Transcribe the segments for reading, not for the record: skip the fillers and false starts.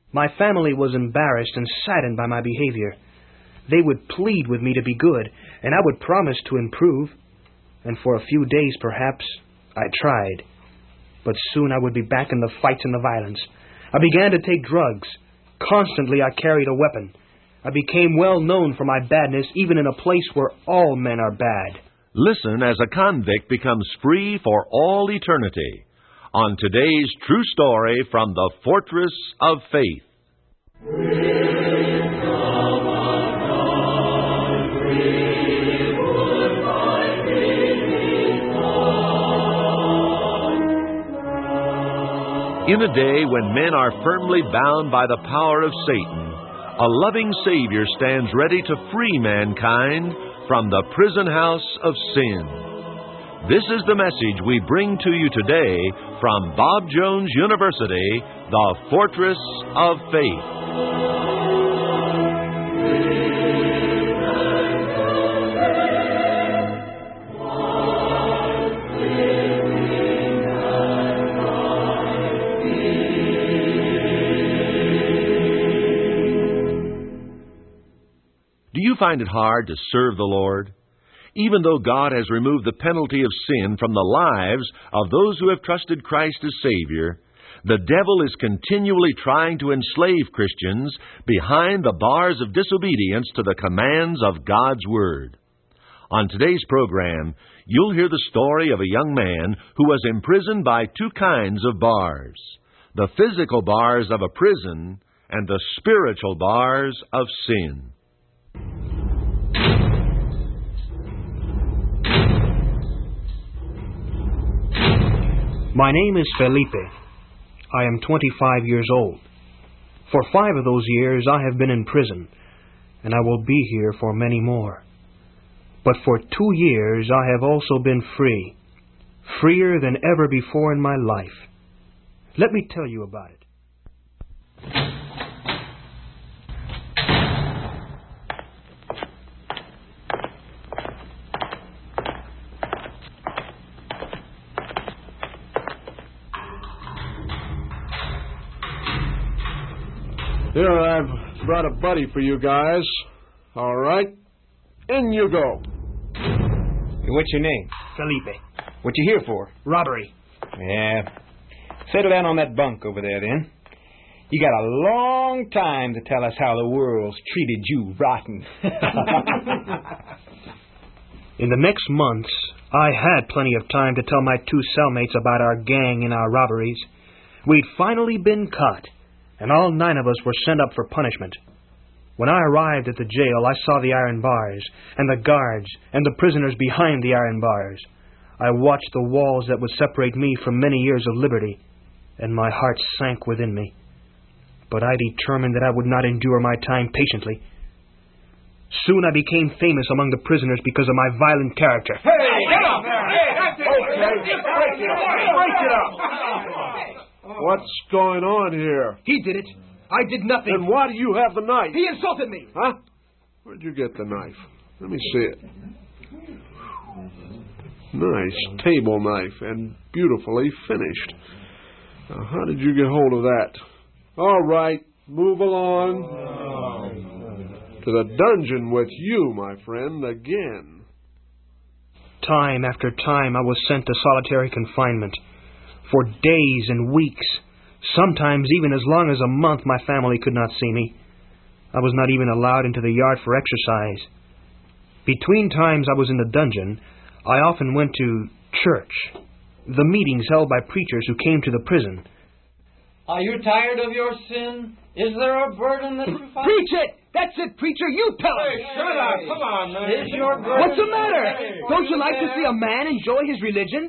My family was embarrassed and saddened by my behavior. They would plead with me to be good, and I would promise to improve. And for a few days, perhaps, I tried. But soon I would be back in the fights and the violence. I began to take drugs. Constantly I carried a weapon. I became well known for my badness, even in a place where all men are bad. Listen as a convict becomes free for all eternity on today's true story from the Fortress of Faith. In a day when men are firmly bound by the power of Satan, a loving Savior stands ready to free mankind from the prison house of sin. This is the message we bring to you today from Bob Jones University, the Fortress of Faith. Do you find it hard to serve the Lord? Even though God has removed the penalty of sin from the lives of those who have trusted Christ as Savior, the devil is continually trying to enslave Christians behind the bars of disobedience to the commands of God's Word. On today's program, you'll hear the story of a young man who was imprisoned by two kinds of bars: the physical bars of a prison and the spiritual bars of sin. My name is Felipe. I am 25 years old. For 5 of those years I have been in prison, and I will be here for many more. But for 2 years I have also been free, freer than ever before in my life. Let me tell you about it. Here, I've brought a buddy for you guys. All right? In you go. What's your name? Felipe. What you here for? Robbery. Yeah. Settle down on that bunk over there, then. You got a long time to tell us how the world's treated you rotten. In the next months, I had plenty of time to tell my 2 cellmates about our gang and our robberies. We'd finally been caught, and all 9 of us were sent up for punishment. When I arrived at the jail, I saw the iron bars, and the guards, and the prisoners behind the iron bars. I watched the walls that would separate me from many years of liberty, and my heart sank within me. But I determined that I would not endure my time patiently. Soon I became famous among the prisoners because of my violent character. Hey, get up there! Okay, break it up! What's going on here? He did it. I did nothing. And why do you have the knife? He insulted me. Huh? Where'd you get the knife? Let me see it. Nice table knife and beautifully finished. Now, how did you get hold of that? All right, move along. To the dungeon with you, my friend, again. Time after time I was sent to solitary confinement. For days and weeks, sometimes even as long as a month, my family could not see me. I was not even allowed into the yard for exercise. Between times I was in the dungeon, I often went to church, the meetings held by preachers who came to the prison. Are you tired of your sin? Is there a burden that you find? Preach it! That's it, preacher! You tell him! Hey, shut up! Come on, man. Is your burden... What's the matter? Don't you like to see a man enjoy his religion?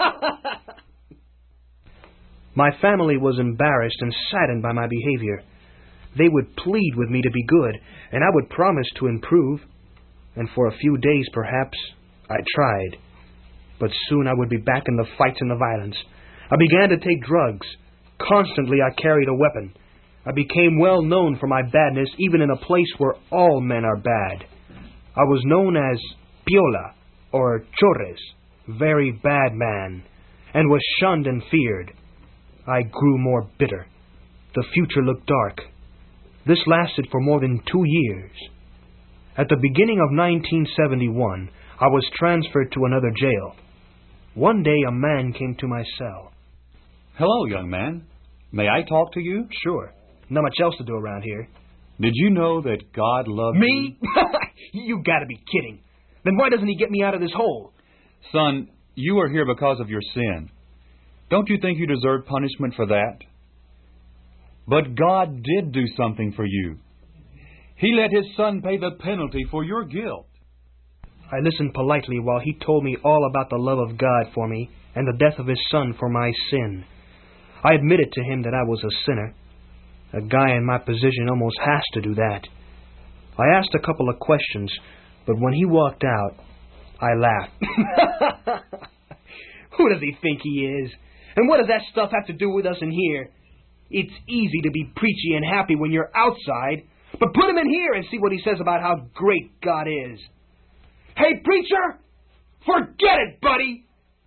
My family was embarrassed and saddened by my behavior. They would plead with me to be good, and I would promise to improve. And for a few days, perhaps, I tried. But soon I would be back in the fights and the violence. I began to take drugs. Constantly I carried a weapon. I became well known for my badness, even in a place where all men are bad. I was known as Piola, or Chores, very bad man, and was shunned and feared. I grew more bitter. The future looked dark. This lasted for more than 2 years. At the beginning of 1971, I was transferred to another jail. One day a man came to my cell. Hello, young man. May I talk to you? Sure. Not much else to do around here. Did you know that God loved Me? You gotta be kidding. Then why doesn't he get me out of this hole? Son, you are here because of your sin. Don't you think you deserve punishment for that? But God did do something for you. He let His Son pay the penalty for your guilt. I listened politely while he told me all about the love of God for me and the death of His Son for my sin. I admitted to him that I was a sinner. A guy in my position almost has to do that. I asked a couple of questions, but when he walked out, I laughed. Who does he think he is? And what does that stuff have to do with us in here? It's easy to be preachy and happy when you're outside, but put him in here and see what he says about how great God is. Hey, preacher! Forget it, buddy!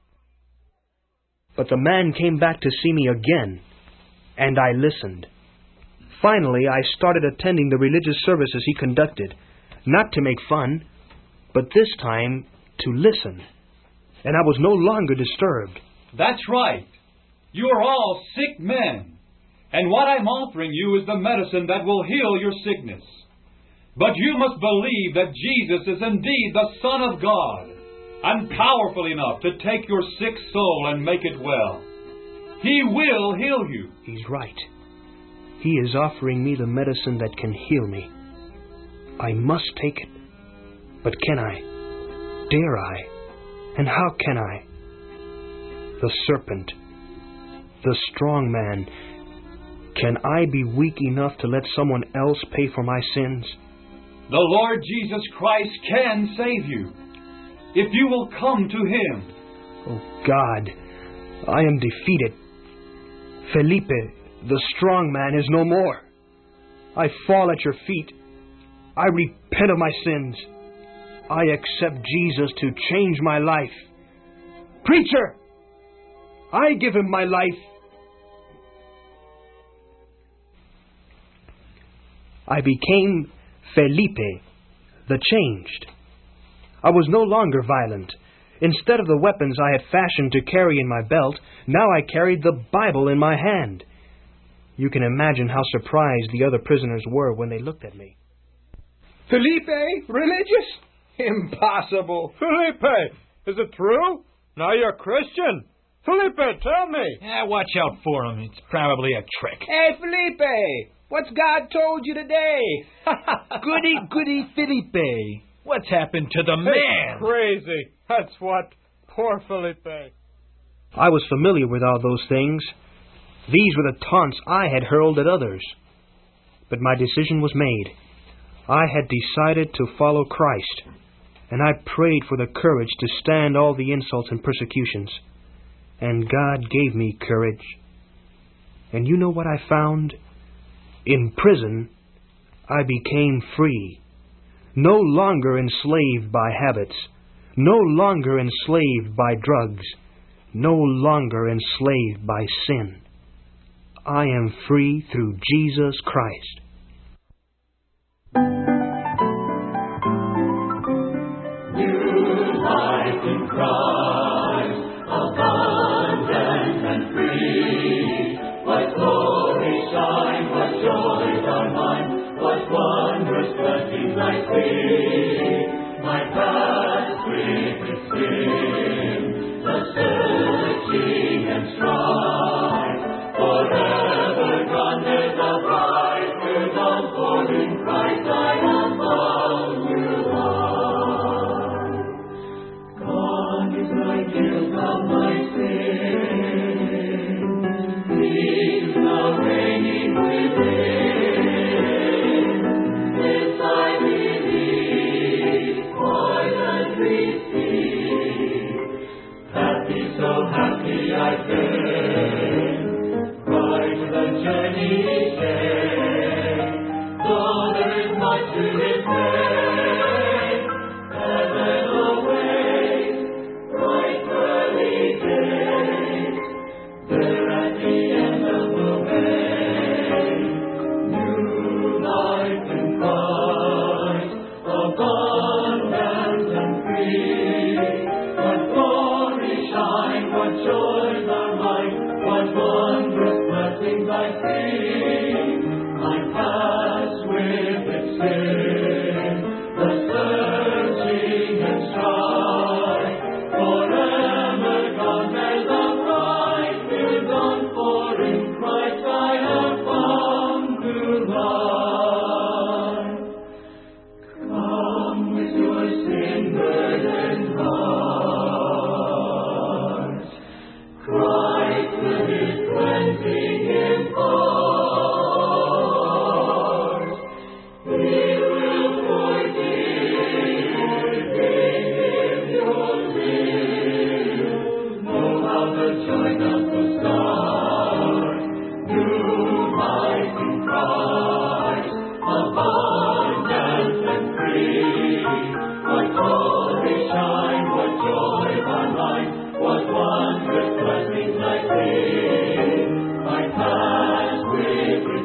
But the man came back to see me again, and I listened. Finally, I started attending the religious services he conducted, not to make fun, but this time to listen. And I was no longer disturbed. That's right. You are all sick men. And what I'm offering you is the medicine that will heal your sickness. But you must believe that Jesus is indeed the Son of God, and powerful enough to take your sick soul and make it well. He will heal you. He's right. He is offering me the medicine that can heal me. I must take it. But can I? Dare I? And how can I? The serpent, the strong man. Can I be weak enough to let someone else pay for my sins? The Lord Jesus Christ can save you, if you will come to Him. Oh, God, I am defeated. Felipe, the strong man, is no more. I fall at your feet. I repent of my sins. I accept Jesus to change my life. Preacher, I give Him my life. I became Felipe, the changed. I was no longer violent. Instead of the weapons I had fashioned to carry in my belt, now I carried the Bible in my hand. You can imagine how surprised the other prisoners were when they looked at me. Felipe, religious? Impossible. Felipe, is it true? Now you're a Christian. Felipe, tell me. Watch out for him. It's probably a trick. Hey, Felipe, what's God told you today? Goody Felipe. What's happened to the man? It's crazy. That's what. Poor Felipe. I was familiar with all those things. These were the taunts I had hurled at others. But my decision was made. I had decided to follow Christ, and I prayed for the courage to stand all the insults and persecutions. And God gave me courage. And you know what I found? In prison, I became free. No longer enslaved by habits. No longer enslaved by drugs. No longer enslaved by sin. I am free through Jesus Christ. New life in Christ, abundant and free. What glory shine, what joys are mine, what wondrous blessings I see. My path free with sin, the searching and strife, forever granted the prize, with all for in Christ I am found new life. Gone is my guilt of my sin, peace now reigning within. This I believe,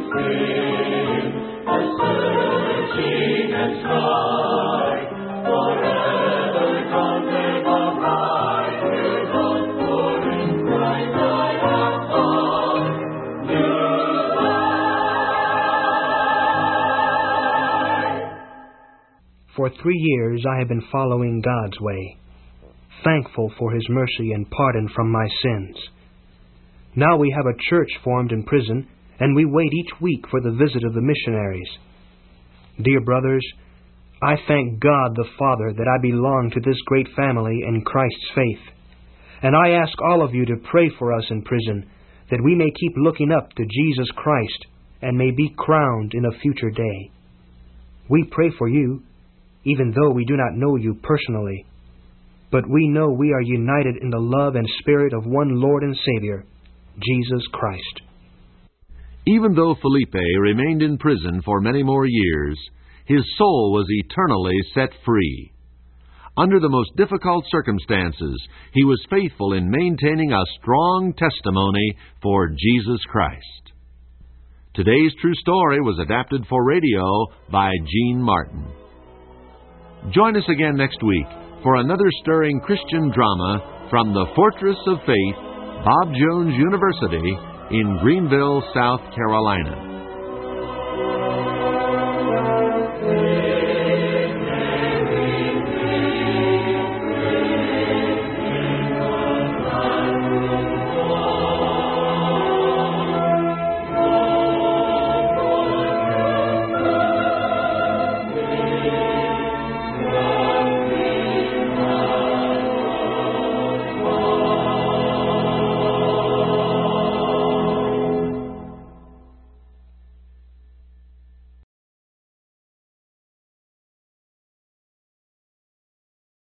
sin, the searching and strife, forever conquered the right will not, for in Christ I have found new life. For 3 years I have been following God's way, thankful for His mercy and pardon from my sins. Now we have a church formed in prison, and we wait each week for the visit of the missionaries. Dear brothers, I thank God the Father that I belong to this great family in Christ's faith. And I ask all of you to pray for us in prison, that we may keep looking up to Jesus Christ and may be crowned in a future day. We pray for you, even though we do not know you personally. But we know we are united in the love and spirit of one Lord and Savior, Jesus Christ. Even though Felipe remained in prison for many more years, his soul was eternally set free. Under the most difficult circumstances, he was faithful in maintaining a strong testimony for Jesus Christ. Today's true story was adapted for radio by Gene Martin. Join us again next week for another stirring Christian drama from the Fortress of Faith, Bob Jones University in Greenville, South Carolina.